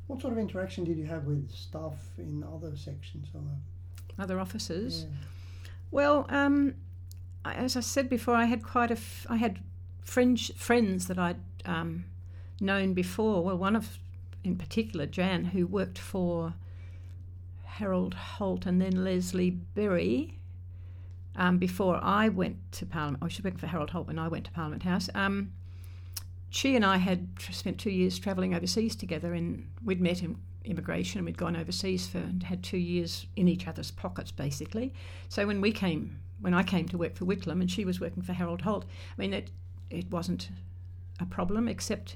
What sort of interaction did you have with staff in other sections? Other offices? Yeah. Well, as I said before, I had I had friends that I'd known before. Well, one of, in particular, Jan, who worked for Harold Holt and then Leslie Berry before I went to Parliament. Oh, she worked for Harold Holt when I went to Parliament House. She and I had spent 2 years travelling overseas together, and we'd met in immigration, and we'd gone overseas and had 2 years in each other's pockets, basically. So when I came to work for Whitlam and she was working for Harold Holt, I mean, it wasn't a problem, except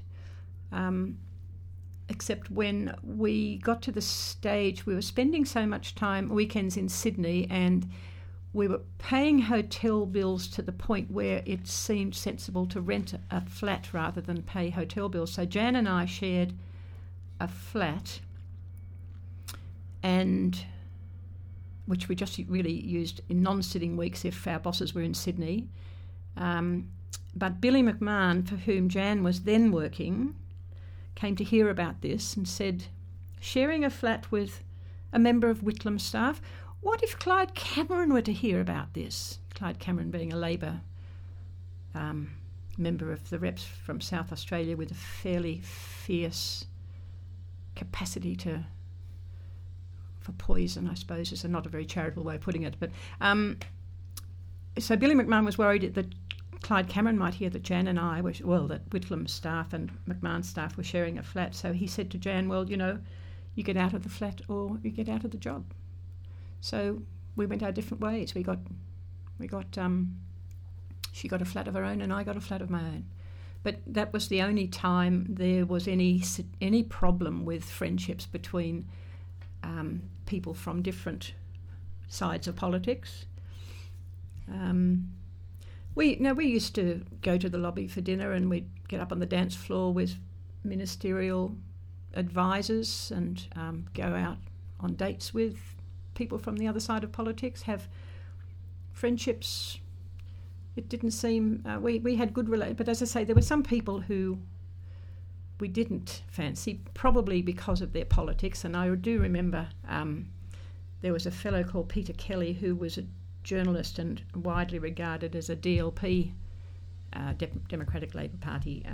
when we got to the stage we were spending so much time weekends in Sydney, and we were paying hotel bills to the point where it seemed sensible to rent a flat rather than pay hotel bills. So Jan and I shared a flat, and which we just really used in non-sitting weeks if our bosses were in Sydney. But Billy McMahon, for whom Jan was then working, came to hear about this and said, sharing a flat with a member of Whitlam's staff, what if Clyde Cameron were to hear about this? Clyde Cameron being a Labor member of the Reps from South Australia with a fairly fierce capacity for poison, I suppose, is not a very charitable way of putting it. But so Billy McMahon was worried that Clyde Cameron might hear that Jan and I were, that Whitlam's staff and McMahon's staff were sharing a flat. So he said to Jan, well, you get out of the flat or you get out of the job. So we went our different ways. She got a flat of her own and I got a flat of my own. But that was the only time there was any problem with friendships between people from different sides of politics. We used to go to the lobby for dinner, and we'd get up on the dance floor with ministerial advisors and go out on dates with people from the other side of politics, have friendships. It didn't seem... we had good relations, but as I say, there were some people who we didn't fancy, probably because of their politics. And I do remember there was a fellow called Peter Kelly who was a journalist and widely regarded as a DLP, Democratic Labour Party,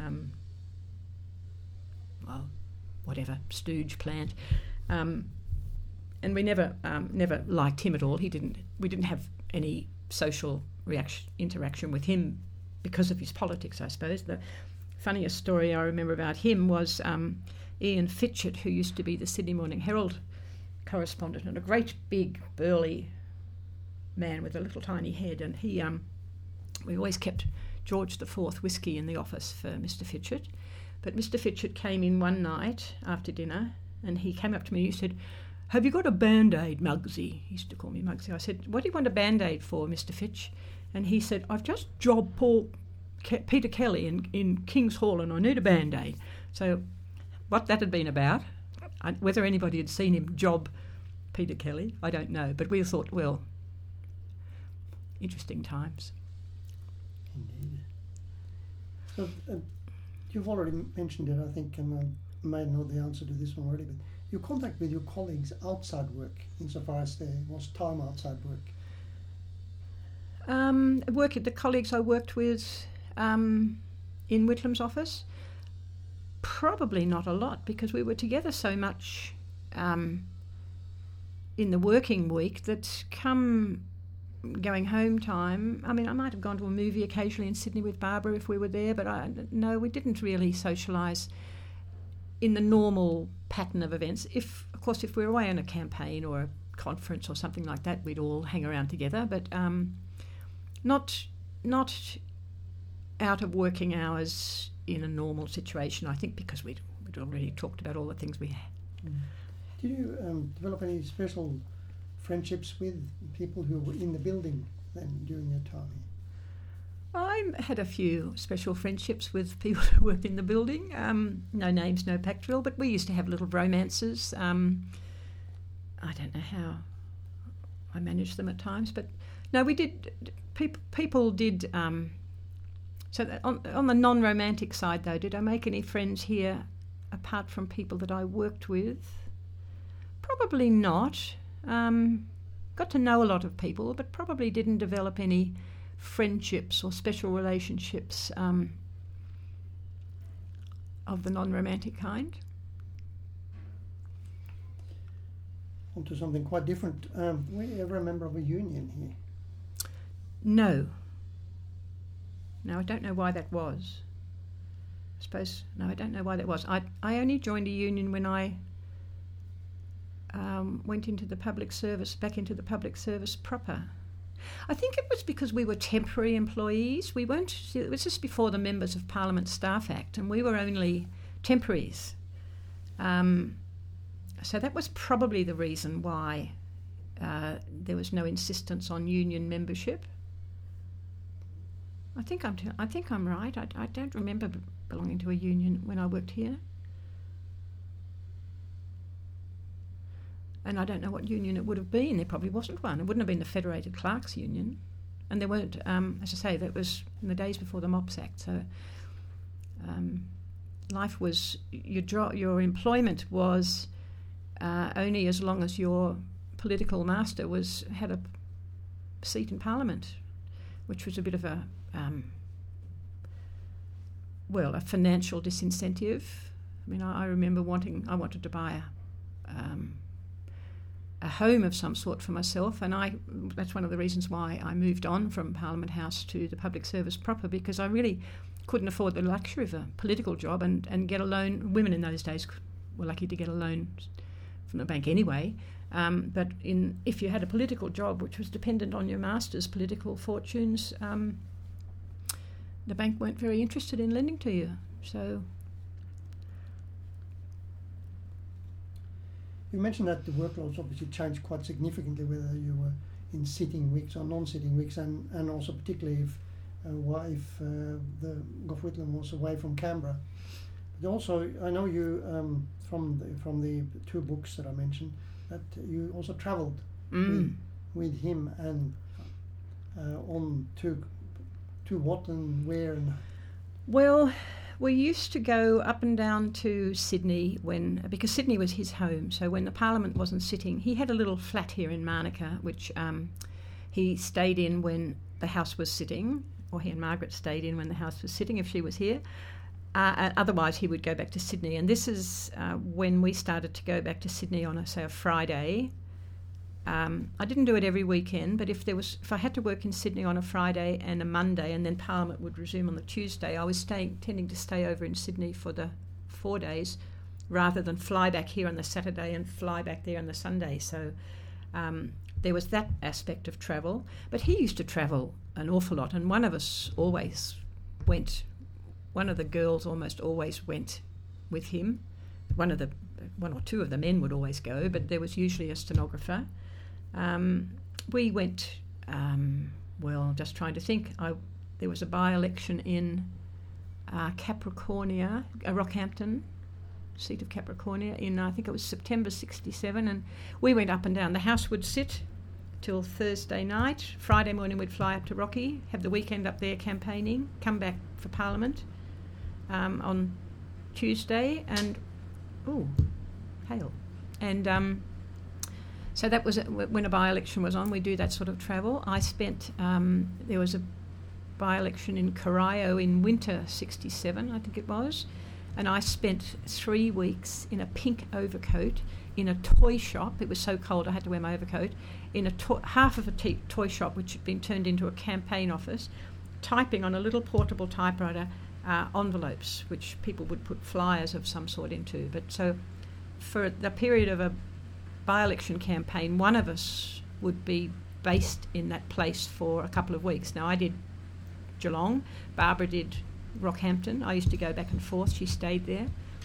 stooge plant. And we never liked him at all. We didn't have any social interaction with him because of his politics, I suppose. The funniest story I remember about him was Ian Fitchett, who used to be the Sydney Morning Herald correspondent, and a great big burly man with a little tiny head, and we always kept George IV whiskey in the office for Mr. Fitchett. But Mr. Fitchett came in one night after dinner, and he came up to me and he said, have you got a Band-Aid, Muggsy? He used to call me Muggsy. I said, what do you want a Band-Aid for, Mr. Fitch? And he said, I've just jobbed Peter Kelly in King's Hall and I need a Band-Aid. So what that had been about, whether anybody had seen him job Peter Kelly, I don't know. But we thought, well, interesting times. Indeed. So you've already mentioned it, I think, and I may know the answer to this one already, but your contact with your colleagues outside work, insofar as there was time outside work? The colleagues I worked with in Whitlam's office, probably not a lot, because we were together so much in the working week that come going home time, I mean, I might have gone to a movie occasionally in Sydney with Barbara if we were there, but we didn't really socialise in the normal pattern of events. If we were away on a campaign or a conference or something like that, we'd all hang around together, but not out of working hours in a normal situation, I think, because we'd already talked about all the things we had. Did you develop any special friendships with people who were in the building then during your time here? I had a few special friendships with people who worked in the building. No names, no pact drill, but we used to have little romances. I don't know how I managed them at times, but no, we did. People did. So on the non-romantic side, though, did I make any friends here apart from people that I worked with? Probably not. Got to know a lot of people, but probably didn't develop any friendships or special relationships of the non-romantic kind. On to something quite different. Were you ever a member of a union here? No. No, I don't know why that was. I don't know why that was. I only joined a union when I went into the public service, back into the public service proper. I think it was because we were temporary employees. It was just before the Members of Parliament Staff Act, and we were only temporaries. So that was probably the reason why there was no insistence on union membership. I think I'm right. I don't remember belonging to a union when I worked here. And I don't know what union it would have been. There probably wasn't one. It wouldn't have been the Federated Clerks Union. And there weren't, as I say, that was in the days before the MOPS Act. So life was, your employment was only as long as your political master had a seat in Parliament, which was a bit of a financial disincentive. I mean, I remember I wanted to buy a home of some sort for myself, and that's one of the reasons why I moved on from Parliament House to the public service proper, because I really couldn't afford the luxury of a political job and get a loan. Women in those days were lucky to get a loan from the bank anyway, but if you had a political job which was dependent on your master's political fortunes, the bank weren't very interested in lending to you. So you mentioned that the workloads obviously changed quite significantly, whether you were in sitting weeks or non-sitting weeks, and also particularly if the Gough Whitlam was away from Canberra. But also, I know you from the two books that I mentioned, that you also travelled with him, and on to what and where and. Well, we used to go up and down to Sydney because Sydney was his home. So when the Parliament wasn't sitting, he had a little flat here in Manuka, which he stayed in when the House was sitting, or he and Margaret stayed in when the House was sitting if she was here. Otherwise, he would go back to Sydney. And this is when we started to go back to Sydney on, a Friday. I didn't do it every weekend, but if I had to work in Sydney on a Friday and a Monday, and then Parliament would resume on the Tuesday, I was tending to stay over in Sydney for the 4 days, rather than fly back here on the Saturday and fly back there on the Sunday. So there was that aspect of travel. But he used to travel an awful lot, and one of us always went. One of the girls almost always went with him. One or two of the men would always go, but there was usually a stenographer. We went, just trying to think. There was a by-election in Capricornia, Rockhampton, seat of Capricornia, in I think it was September 1967, and we went up and down. The House would sit till Thursday night. Friday morning we'd fly up to Rocky, have the weekend up there campaigning, come back for Parliament on Tuesday, and hail. And so that was when a by-election was on. We do that sort of travel. I spent, there was a by-election in Corio in winter 1967, I think it was, and I spent 3 weeks in a pink overcoat in a toy shop. It was so cold I had to wear my overcoat, in half of a toy shop which had been turned into a campaign office, typing on a little portable typewriter envelopes which people would put flyers of some sort into. But so for the period of a by-election campaign, one of us would be based in that place for a couple of weeks. Now I did Geelong, Barbara did Rockhampton. I used to go back and forth. She stayed there,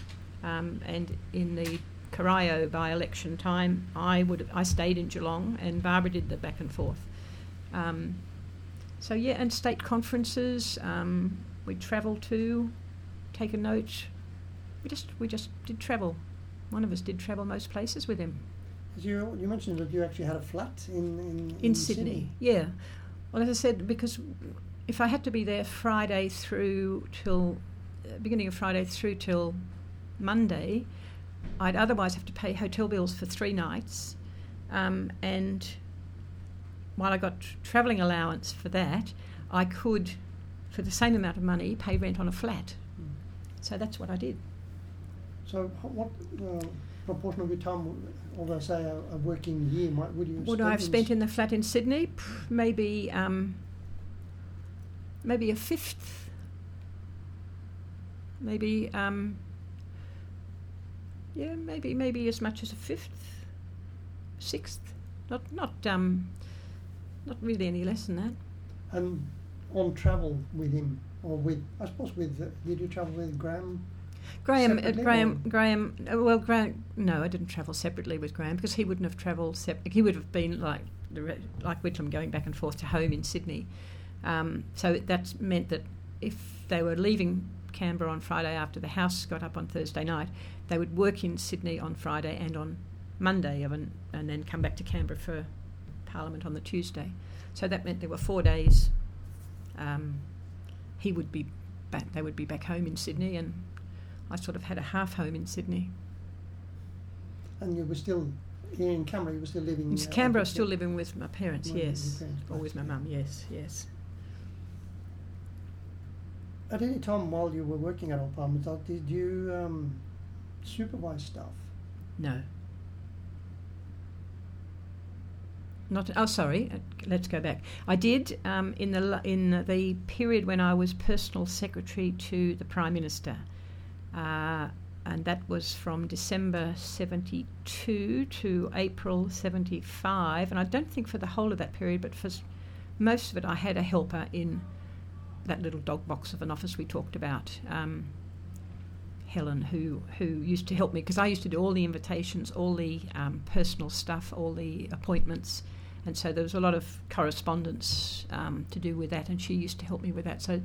and in the Corio by-election time, I stayed in Geelong, and Barbara did the back and forth. And state conferences. We'd travel to, take a note. We just did travel. One of us did travel most places with him. You mentioned that you actually had a flat in Sydney. Yeah. Well, as I said, because if I had to be there Friday through till beginning of Friday through till Monday, I'd otherwise have to pay hotel bills for 3 nights, and while I got travelling allowance for that, I could, for the same amount of money, pay rent on a flat. So that's what I did. So what proportion of your time, although say a working year, would I have spent in the flat in Sydney? Maybe a fifth. Maybe maybe as much as a fifth, sixth. Not really any less than that. And on travel with him, or with, I suppose, did you travel with Graham? Graham. No, I didn't travel separately with Graham because he wouldn't have travelled he would have been like Whitlam, going back and forth to home in Sydney. So that meant that if they were leaving Canberra on Friday after the House got up on Thursday night, they would work in Sydney on Friday and on Monday, and then come back to Canberra for Parliament on the Tuesday. So that meant there were 4 days. He would be back. They would be back home in Sydney, and I sort of had a half home in Sydney. And you were still here in Canberra. You were still living in Canberra. I was still living with my parents, yes, or with my mum, yes. At any time while you were working at Old Parliament, did you supervise staff? No. Sorry. Let's go back. I did in the period when I was personal secretary to the Prime Minister, and that was from December 72 to April 75. And I don't think for the whole of that period, but for most of it, I had a helper in that little dog box of an office we talked about, Helen, who used to help me because I used to do all the invitations, all the personal stuff, all the appointments, and so there was a lot of correspondence to do with that, and she used to help me with that. So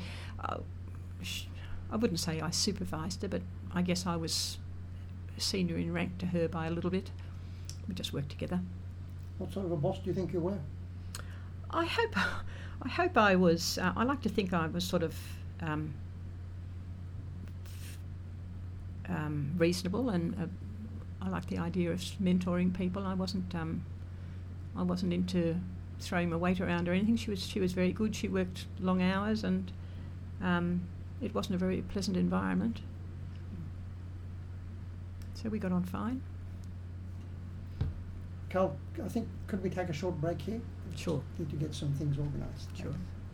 I wouldn't say I supervised her, but I guess I was senior in rank to her by a little bit. We just worked together. What sort of a boss do you think you were? I hope I was. I like to think I was sort of reasonable, and I like the idea of mentoring people. I wasn't into throwing my weight around or anything. She was very good. She worked long hours, and it wasn't a very pleasant environment. So we got on fine. Carl, I think, could we take a short break here? Sure. Need to get some things organised. Sure.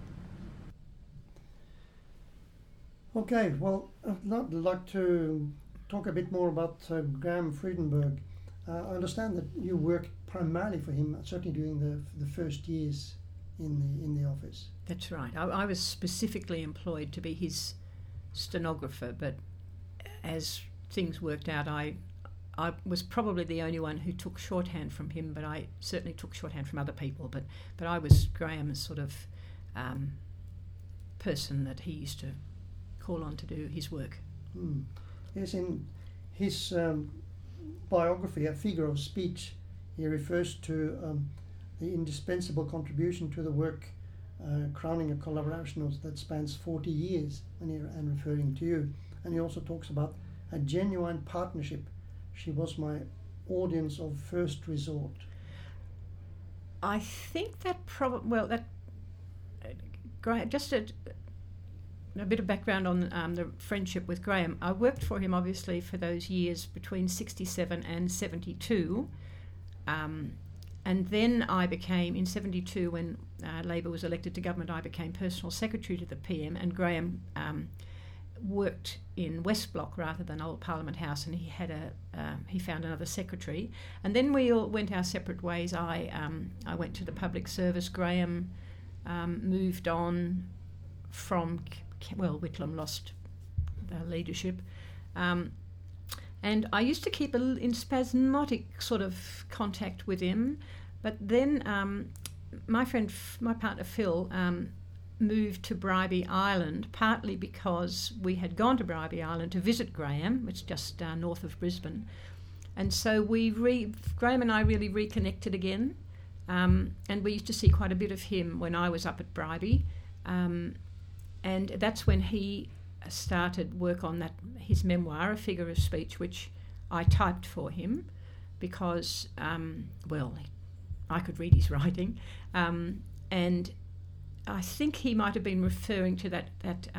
Okay, well, I'd like to talk a bit more about Graham Friedenberg. I understand that you worked primarily for him, certainly during the first years in the office. That's right. I was specifically employed to be his stenographer, but as things worked out, I was probably the only one who took shorthand from him, but I certainly took shorthand from other people. But I was Graham's sort of person that he used to call on to do his work. Yes, in his biography, A Figure of Speech, he refers to the indispensable contribution to the work, crowning a collaboration that spans 40 years, and referring to you. And he also talks about a genuine partnership. She was my audience of first resort. I think that just a bit of background on the friendship with Graham. I worked for him, obviously, for those years between 67 and 72. And then I became, in 72, when Labor was elected to government, I became personal secretary to the PM, and Graham worked in West Block rather than Old Parliament House, and he found another secretary. And then we all went our separate ways. I went to the public service. Graham moved on from, Whitlam lost leadership. And I used to keep in spasmodic sort of contact with him, but then my partner Phil, moved to Bribie Island, partly because we had gone to Bribie Island to visit Graham, which is just north of Brisbane, and so Graham and I really reconnected again, and we used to see quite a bit of him when I was up at Bribie, and that's when he started work on his memoir, A Figure of Speech, which I typed for him because, I could read his writing, and I think he might have been referring to that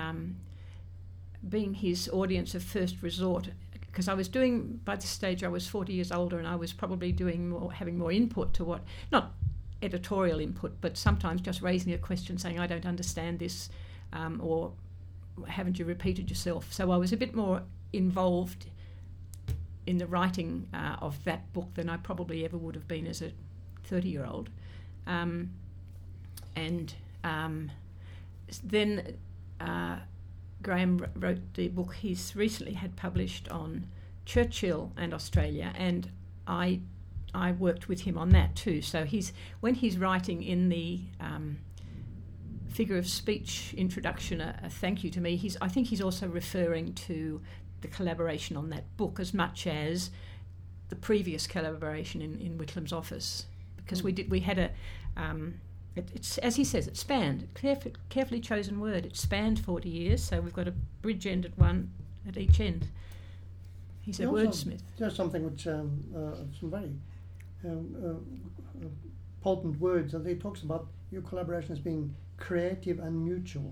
being his audience of first resort, because by this stage I was 40 years older, and I was probably having more input to what, not editorial input, but sometimes just raising a question saying, I don't understand this, or haven't you repeated yourself? So I was a bit more involved in the writing of that book than I probably ever would have been as a 30-year-old. Then Graham wrote the book he's recently had published on Churchill and Australia, and I worked with him on that too. So when he's writing in the Figure of Speech introduction a thank you to me, I think he's also referring to the collaboration on that book as much as the previous collaboration in Whitlam's office, because we had a it's, as he says, it spanned, carefully chosen word, it spanned 40 years, so we've got a bridge-ended one at each end. He's a wordsmith. There's something which, some very potent words, and he talks about your collaboration as being creative and mutual.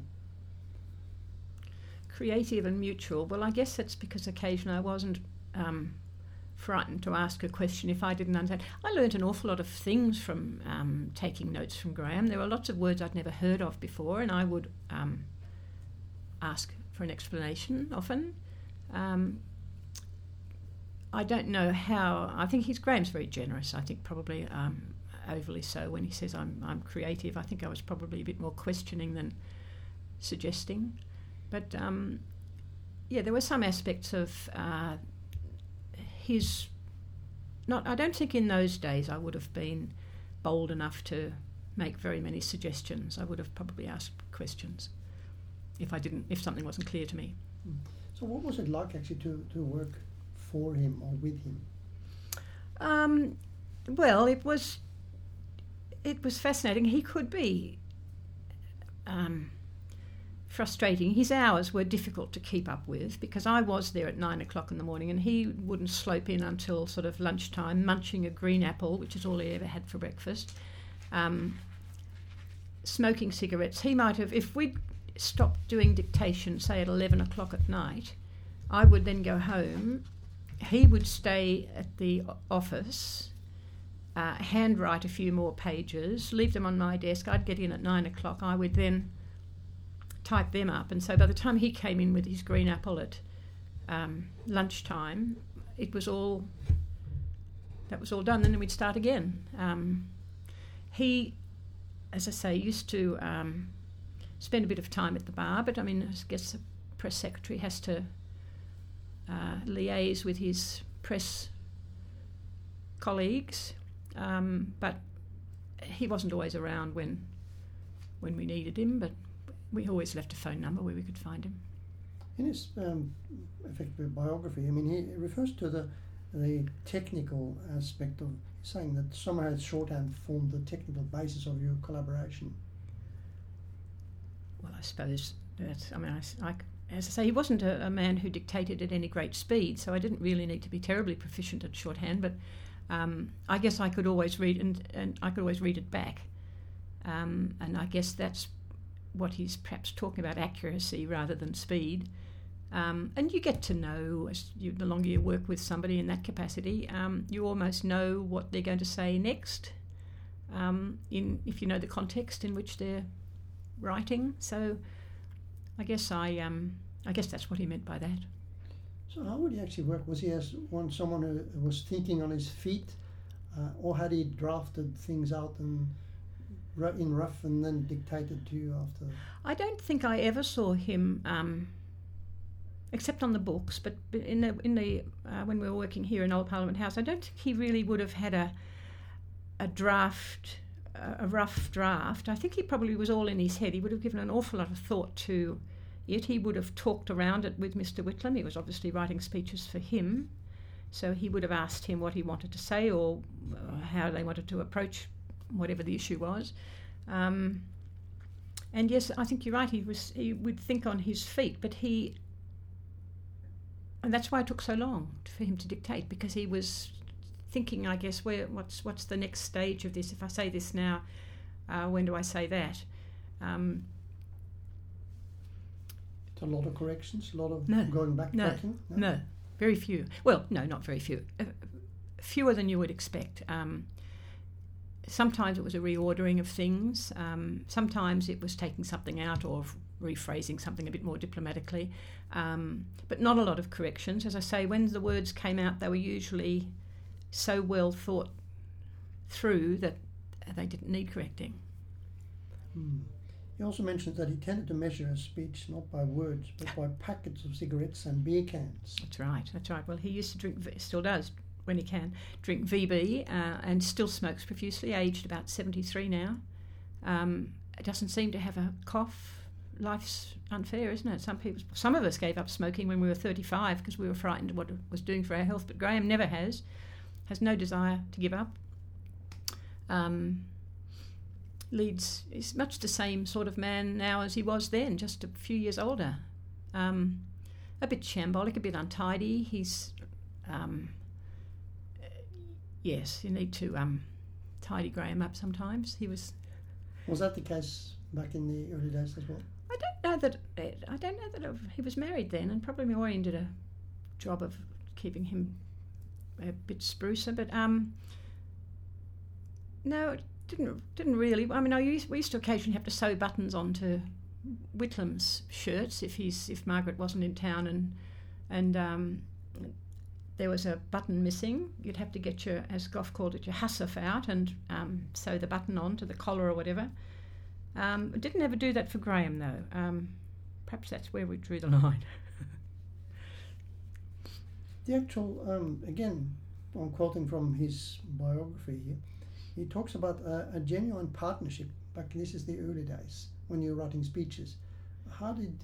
Creative and mutual. Well, I guess that's because occasionally I wasn't frightened to ask a question if I didn't understand. I learnt an awful lot of things from taking notes from Graham. There were lots of words I'd never heard of before, and I would ask for an explanation often. I don't know how. I think Graham's very generous. I think probably overly so when he says I'm creative. I think I was probably a bit more questioning than suggesting. But there were some aspects of his. I don't think in those days I would have been bold enough to make very many suggestions. I would have probably asked questions if something wasn't clear to me. So what was it like actually to work for him or with him? Well, it was fascinating. He could be frustrating. His hours were difficult to keep up with because I was there at 9 o'clock in the morning and he wouldn't slope in until sort of lunchtime, munching a green apple, which is all he ever had for breakfast, smoking cigarettes. He might have, if we'd stopped doing dictation, say at 11 o'clock at night, I would then go home. He would stay at the office, handwrite a few more pages, leave them on my desk. I'd get in at 9 o'clock. I would then type them up, and so by the time he came in with his green apple at lunchtime, that was all done, and then we'd start again. He, as I say, used to spend a bit of time at the bar, but I mean, I guess the press secretary has to liaise with his press colleagues, but he wasn't always around when we needed him, but we always left a phone number where we could find him. In his effective biography, I mean, he refers to the technical aspect of saying that somehow shorthand formed the technical basis of your collaboration. Well, I suppose that's, I mean, as I say, he wasn't a man who dictated at any great speed, so I didn't really need to be terribly proficient at shorthand, but I guess I could always read and I could always read it back. And I guess that's what he's perhaps talking about, accuracy rather than speed. And you get to know, the longer you work with somebody in that capacity, you almost know what they're going to say next, if you know the context in which they're writing. So I guess that's what he meant by that. So how would he actually work? Was he someone who was thinking on his feet, or had he drafted things out and in rough and then dictated to you after? I don't think I ever saw him, except on the books, but in the when we were working here in Old Parliament House, I don't think he really would have had a rough draft. I think he probably was all in his head. He would have given an awful lot of thought to it. He would have talked around it with Mr. Whitlam. He was obviously writing speeches for him, so he would have asked him what he wanted to say or how they wanted to approach whatever the issue was. And yes, I think you're right, he would think on his feet, but he that's why it took so long for him to dictate, because he was thinking, I guess, what's the next stage of this? If I say this now, when do I say that? It's a lot of corrections, a lot of going back, tracking? No, very few. Well, no, not very few. Fewer than you would expect. Sometimes it was a reordering of things. Sometimes it was taking something out or rephrasing something a bit more diplomatically. But not a lot of corrections. As I say, when the words came out, they were usually so well thought through that they didn't need correcting. He also mentions that he tended to measure his speech not by words, but by packets of cigarettes and beer cans. That's right. Well, he used to drink, still does when he can, drink VB and still smokes profusely, aged about 73 now. Doesn't seem to have a cough. Life's unfair, isn't it? Some of us gave up smoking when we were 35 because we were frightened of what it was doing for our health, but Graham never has no desire to give up. Is much the same sort of man now as he was then, just a few years older. A bit shambolic, a bit untidy. He's, yes, you need to tidy Graham up sometimes. Was that the case back in the early days as well? I don't know that he was married then, and probably Maureen did a job of keeping him a bit sprucer. But no, it didn't really. I mean, we used to occasionally have to sew buttons onto Whitlam's shirts if Margaret wasn't in town, and there was a button missing. You'd have to get your, as Gough called it, your hussif out and sew the button on to the collar or whatever. Didn't ever do that for Graham though. Perhaps that's where we drew the line. The actual, again, I'm quoting from his biography here, he talks about a genuine partnership. Back, this is the early days when you're writing speeches. How did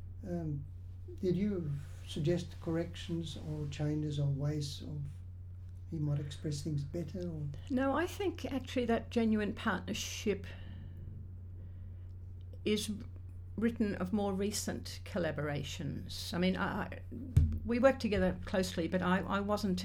you suggest corrections or changes or ways of he might express things better? Or? No, I think actually that genuine partnership is written of more recent collaborations. I mean, we worked together closely, but I wasn't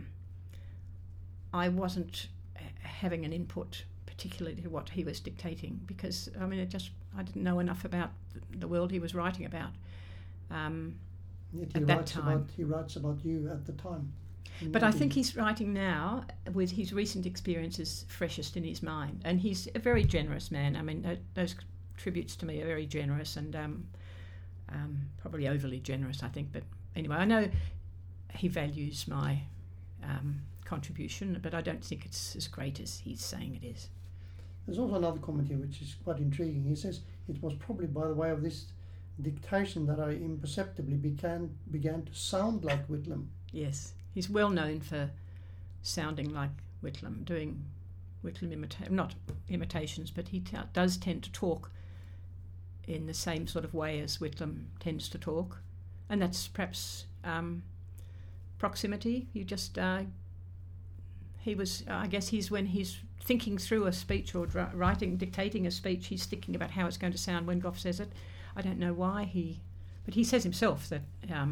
having an input particularly to what he was dictating, because I mean I didn't know enough about the world he was writing about. Yet he writes about you at the time. But I think he's writing now with his recent experiences freshest in his mind, and he's a very generous man. I mean, those tributes to me are very generous and probably overly generous, I think. But anyway, I know he values my contribution, but I don't think it's as great as he's saying it is. There's also another comment here which is quite intriguing. He says, it was probably by the way of this dictation that I imperceptibly began to sound like Whitlam. Yes, he's well known for sounding like Whitlam, doing Whitlam not imitations, but he does tend to talk in the same sort of way as Whitlam tends to talk, and that's perhaps proximity. You just he was, I guess, when he's thinking through a speech or dictating a speech, he's thinking about how it's going to sound when Gough says it. I don't know why but he says himself that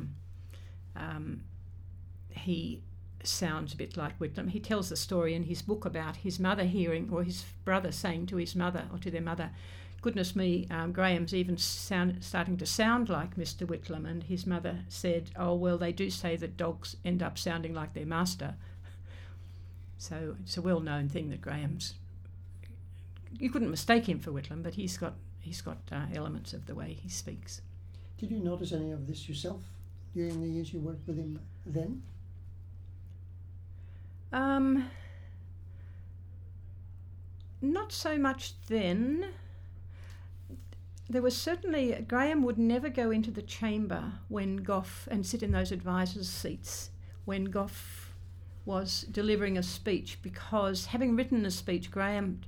he sounds a bit like Whitlam. He tells the story in his book about his mother hearing, or his brother saying to his mother, or to their mother, "Goodness me, Graham's even starting to sound like Mr. Whitlam." And his mother said, "Oh, well, they do say that dogs end up sounding like their master." So it's a well-known thing that Graham's... You couldn't mistake him for Whitlam, but he's got elements of the way he speaks. Did you notice any of this yourself during the years you worked with him then? Not so much then. There was certainly... Graham would never go into the chamber when Gough, and sit in those advisors' seats when Gough was delivering a speech, because having written a speech, Graham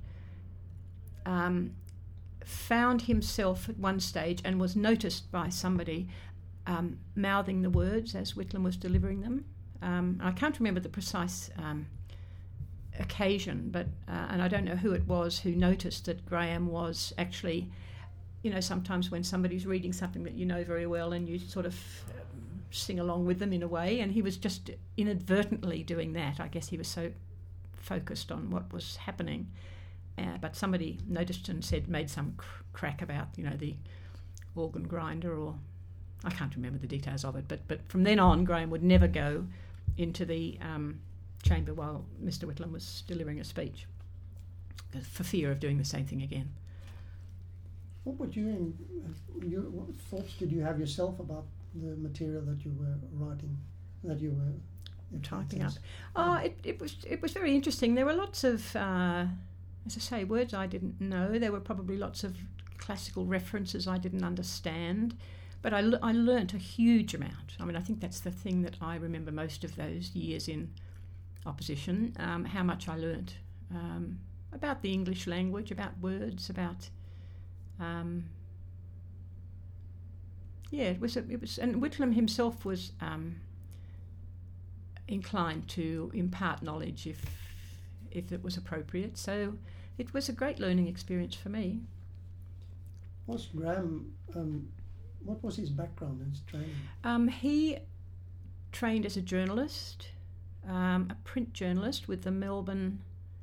found himself at one stage and was noticed by somebody mouthing the words as Whitlam was delivering them. I can't remember the precise occasion, but and I don't know who it was who noticed that Graham was actually, sometimes when somebody's reading something that you know very well and you sort of sing along with them in a way, and he was just inadvertently doing that. I guess he was so focused on what was happening. But somebody noticed and made some crack about, the organ grinder, or I can't remember the details of it. But from then on, Graham would never go into the chamber while Mr. Whitlam was delivering a speech, for fear of doing the same thing again. What would what thoughts did you have yourself about the material that you were writing, that you were typing up? It was very interesting. There were lots of, as I say, words I didn't know. There were probably lots of classical references I didn't understand, but I learnt a huge amount. I mean, I think that's the thing that I remember most of those years in opposition, how much I learnt about the English language, about words, about it was, and Whitlam himself was inclined to impart knowledge if it was appropriate. So it was a great learning experience for me. Was Graham? What was his background and his training? He trained as a journalist, a print journalist with the Melbourne.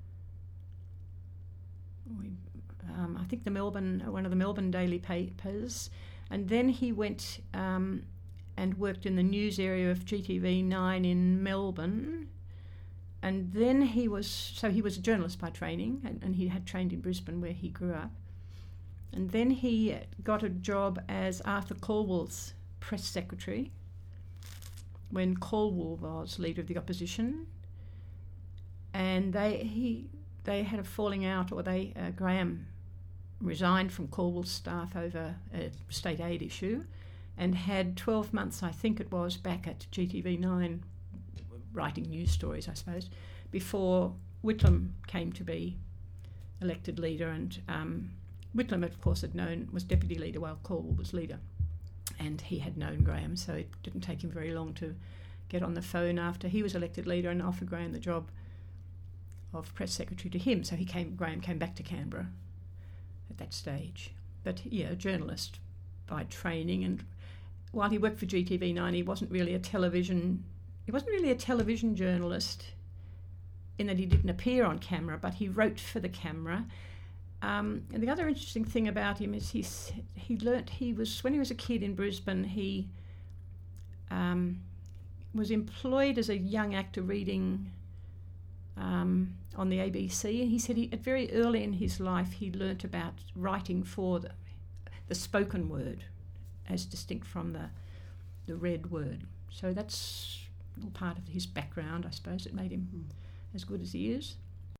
I think one of the Melbourne daily papers, and then he went and worked in the news area of GTV9 in Melbourne, and then he was a journalist by training, and he had trained in Brisbane where he grew up, and then he got a job as Arthur Calwell's press secretary when Calwell was leader of the opposition, and they had a falling out, or Graham resigned from Calwell's staff over a state aid issue, and had 12 months, I think it was, back at GTV9 writing news stories, I suppose, before Whitlam came to be elected leader. And Whitlam, of course, was deputy leader while Calwell was leader, and he had known Graham, so it didn't take him very long to get on the phone after he was elected leader and offer Graham the job of press secretary to him. So Graham came back to Canberra at that stage. But a journalist by training, and while he worked for GTV9, he wasn't really a television journalist in that he didn't appear on camera, but he wrote for the camera. And the other interesting thing about him is when he was a kid in Brisbane, he was employed as a young actor reading on the ABC, and he said very early in his life he learnt about writing for the spoken word as distinct from the read word. So that's all part of his background, I suppose. It made him as good as he is.